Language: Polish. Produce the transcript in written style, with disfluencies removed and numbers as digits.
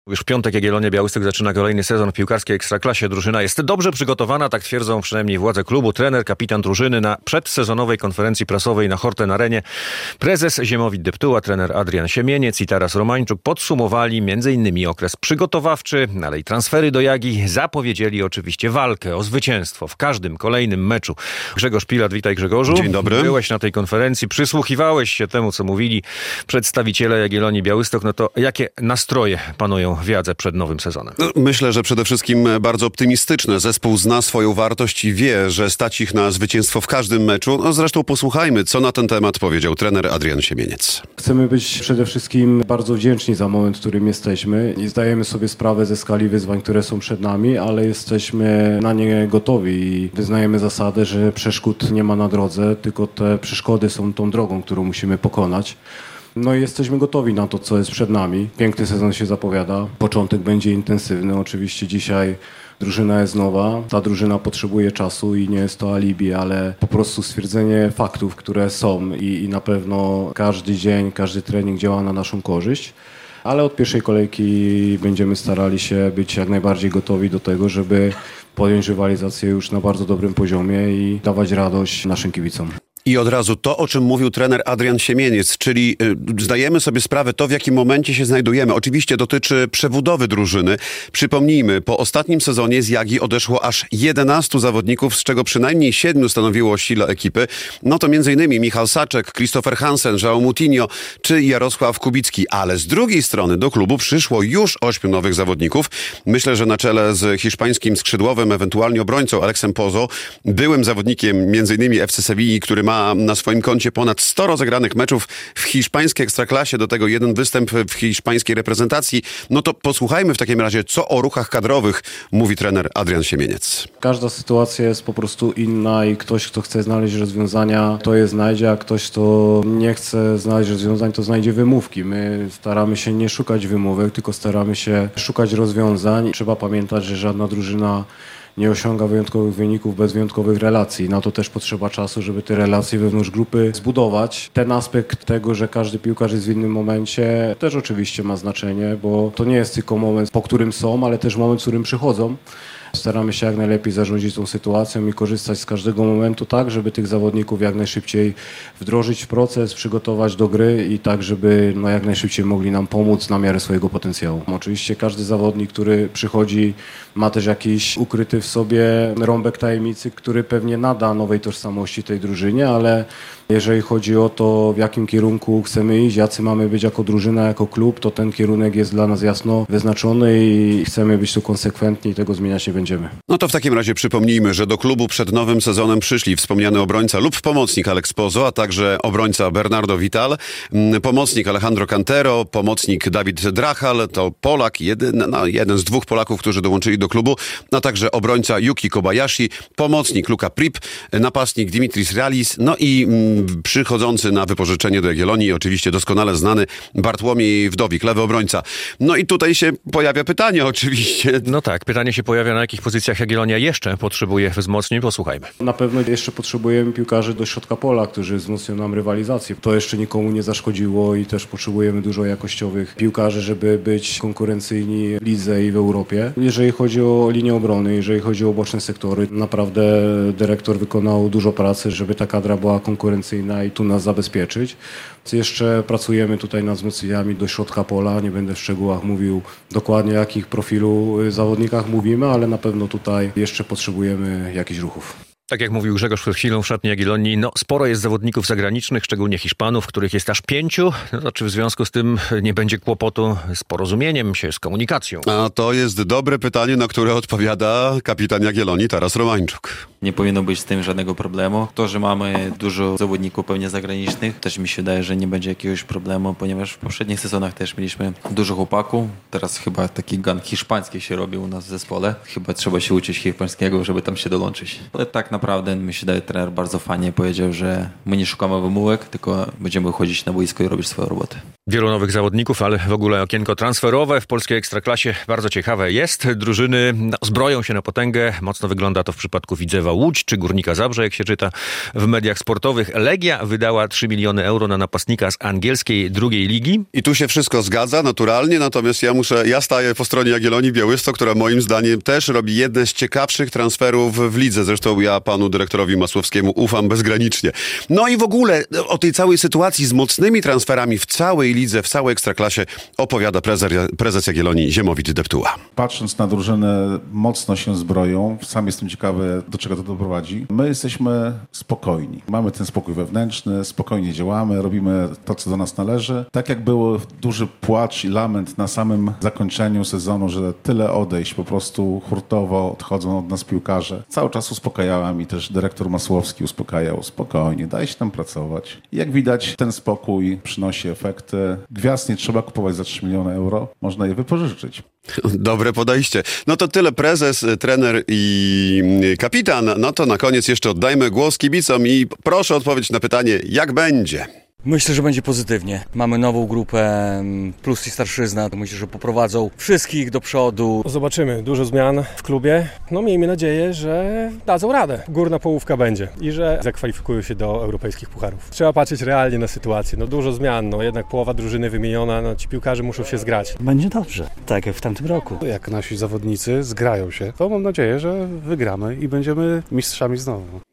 Już w piątek Jagiellonia Białystok zaczyna kolejny sezon w piłkarskiej Ekstraklasie. Drużyna jest dobrze przygotowana, tak twierdzą przynajmniej władze klubu. Trener, kapitan drużyny na przedsezonowej konferencji prasowej na Horten Arenie. Prezes Ziemowit Deptuła, trener Adrian Siemieniec i Taras Romańczuk podsumowali m.in. okres przygotowawczy, ale i transfery do Jagi. Zapowiedzieli oczywiście walkę o zwycięstwo w każdym kolejnym meczu. Grzegorz Pilat, witaj Grzegorzu. Dzień dobry. Byłeś na tej konferencji, przysłuchiwałeś się temu, co mówili przedstawiciele Jagiellonii Białystok. No to jakie nastroje panują w Jadze przed nowym sezonem? Myślę, że przede wszystkim bardzo optymistyczne. Zespół zna swoją wartość i wie, że stać ich na zwycięstwo w każdym meczu. No zresztą posłuchajmy, co na ten temat powiedział trener Adrian Siemieniec. Chcemy być przede wszystkim bardzo wdzięczni za moment, w którym jesteśmy i zdajemy sobie sprawę ze skali wyzwań, które są przed nami, ale jesteśmy na nie gotowi i wyznajemy zasadę, że przeszkód nie ma na drodze, tylko te przeszkody są tą drogą, którą musimy pokonać. No i jesteśmy gotowi na to, co jest przed nami. Piękny sezon się zapowiada. Początek będzie intensywny. Oczywiście dzisiaj drużyna jest nowa. Ta drużyna potrzebuje czasu i nie jest to alibi, ale po prostu stwierdzenie faktów, które są i na pewno każdy dzień, każdy trening działa na naszą korzyść. Ale od pierwszej kolejki będziemy starali się być jak najbardziej gotowi do tego, żeby podjąć rywalizację już na bardzo dobrym poziomie i dawać radość naszym kibicom. I od razu to, o czym mówił trener Adrian Siemieniec, czyli zdajemy sobie sprawę to, w jakim momencie się znajdujemy. Oczywiście dotyczy przebudowy drużyny. Przypomnijmy, po ostatnim sezonie z Jagi odeszło aż 11 zawodników, z czego przynajmniej 7 stanowiło sile ekipy. No to m.in. Michał Saczek, Christopher Hansen, João Moutinho czy Jarosław Kubicki. Ale z drugiej strony do klubu przyszło już 8 nowych zawodników. Myślę, że na czele z hiszpańskim skrzydłowym, ewentualnie obrońcą Alexem Pozo, byłym zawodnikiem m.in. FC Sewilli, który ma na swoim koncie ponad 100 rozegranych meczów w hiszpańskiej Ekstraklasie, do tego jeden występ w hiszpańskiej reprezentacji. No to posłuchajmy w takim razie, co o ruchach kadrowych mówi trener Adrian Siemieniec. Każda sytuacja jest po prostu inna i ktoś, kto chce znaleźć rozwiązania, to je znajdzie, a ktoś, kto nie chce znaleźć rozwiązań, to znajdzie wymówki. My staramy się nie szukać wymówek, tylko staramy się szukać rozwiązań. Trzeba pamiętać, że żadna drużyna nie osiąga wyjątkowych wyników bez wyjątkowych relacji. Na to też potrzeba czasu, żeby te relacje wewnątrz grupy zbudować. Ten aspekt tego, że każdy piłkarz jest w innym momencie, też oczywiście ma znaczenie, bo to nie jest tylko moment, po którym są, ale też moment, w którym przychodzą. Staramy się jak najlepiej zarządzić tą sytuacją i korzystać z każdego momentu tak, żeby tych zawodników jak najszybciej wdrożyć w proces, przygotować do gry i tak, żeby jak najszybciej mogli nam pomóc na miarę swojego potencjału. Oczywiście każdy zawodnik, który przychodzi, ma też jakiś ukryty w sobie rąbek tajemnicy, który pewnie nada nowej tożsamości tej drużynie, ale jeżeli chodzi o to, w jakim kierunku chcemy iść, jacy mamy być jako drużyna, jako klub, to ten kierunek jest dla nas jasno wyznaczony i chcemy być tu konsekwentni i tego zmieniać nie będziemy. No to w takim razie przypomnijmy, że do klubu przed nowym sezonem przyszli wspomniany obrońca lub pomocnik Alex Pozo, a także obrońca Bernardo Vital, pomocnik Alejandro Cantero, pomocnik Dawid Drachal, to Polak, jeden z 2 Polaków, którzy dołączyli do klubu, a także obrońca Yuki Kobayashi, pomocnik Luka Prip, napastnik Dimitris Realis, no i przychodzący na wypożyczenie do Jagiellonii, oczywiście doskonale znany Bartłomiej Wdowik, lewy obrońca. No i tutaj się pojawia pytanie oczywiście. No tak, pytanie się pojawia, na jakich pozycjach Jagiellonia jeszcze potrzebuje wzmocnień. Posłuchajmy. Na pewno jeszcze potrzebujemy piłkarzy do środka pola, którzy wzmocnią nam rywalizację. To jeszcze nikomu nie zaszkodziło i też potrzebujemy dużo jakościowych piłkarzy, żeby być konkurencyjni w lidze i w Europie. Jeżeli chodzi o linię obrony, jeżeli chodzi o boczne sektory, naprawdę dyrektor wykonał dużo pracy, żeby ta kadra była konkurencyjna i tu nas zabezpieczyć. Jeszcze pracujemy tutaj nad wzmocnieniami do środka pola. Nie będę w szczegółach mówił dokładnie, jakich profilu zawodnikach mówimy, ale na pewno tutaj jeszcze potrzebujemy jakichś ruchów. Tak jak mówił Grzegorz przed chwilą, w szatni Jagiellonii, sporo jest zawodników zagranicznych, szczególnie Hiszpanów, których jest aż 5. No, czy w związku z tym nie będzie kłopotu z porozumieniem się, z komunikacją? A to jest dobre pytanie, na które odpowiada kapitan Jagiellonii Taras Romańczuk. Nie powinno być z tym żadnego problemu. To, że mamy dużo zawodników pewnie zagranicznych, też mi się wydaje, że nie będzie jakiegoś problemu, ponieważ w poprzednich sezonach też mieliśmy dużo chłopaków. Teraz chyba taki gang hiszpański się robi u nas w zespole. Chyba trzeba się uczyć hiszpańskiego, żeby tam się dołączyć. Ale tak naprawdę naprawdę mi się wydaje, trener bardzo fajnie powiedział, że my nie szukamy wymówek, tylko będziemy wychodzić na boisko i robić swoją robotę. Wielu nowych zawodników, ale w ogóle okienko transferowe w polskiej Ekstraklasie bardzo ciekawe jest. Drużyny zbroją się na potęgę. Mocno wygląda to w przypadku Widzewa Łódź czy Górnika Zabrze, jak się czyta w mediach sportowych. Legia wydała 3 miliony euro na napastnika z angielskiej drugiej ligi. I tu się wszystko zgadza, naturalnie, natomiast ja staję po stronie Jagiellonii Białystok, która moim zdaniem też robi jedne z ciekawszych transferów w lidze. Zresztą ja panu dyrektorowi Masłowskiemu ufam bezgranicznie. No i w ogóle o tej całej sytuacji z mocnymi transferami w całej lidze, w całej Ekstraklasie opowiada prezes Jagiellonii Ziemowit Deptuła. Patrząc na drużynę, mocno się zbroją. Sam jestem ciekawy, do czego to doprowadzi. My jesteśmy spokojni. Mamy ten spokój wewnętrzny, spokojnie działamy, robimy to, co do nas należy. Tak jak był duży płacz i lament na samym zakończeniu sezonu, że tyle odejść, po prostu hurtowo odchodzą od nas piłkarze. Cały czas uspokajałem i też dyrektor Masłowski uspokajał. Spokojnie, daj się tam pracować. I jak widać, ten spokój przynosi efekty. Gwiazd nie trzeba kupować za 3 miliony euro, można je wypożyczyć. Dobre podejście. No to tyle prezes, trener i kapitan. No to na koniec jeszcze oddajmy głos kibicom i proszę odpowiedzieć na pytanie, jak będzie? Myślę, że będzie pozytywnie. Mamy nową grupę, plus i starszyzna. Myślę, że poprowadzą wszystkich do przodu. Zobaczymy. Dużo zmian w klubie. No miejmy nadzieję, że dadzą radę. Górna połówka będzie i że zakwalifikują się do europejskich pucharów. Trzeba patrzeć realnie na sytuację. No dużo zmian, no jednak połowa drużyny wymieniona, no ci piłkarze muszą się zgrać. Będzie dobrze, tak jak w tamtym roku. Jak nasi zawodnicy zgrają się, to mam nadzieję, że wygramy i będziemy mistrzami znowu.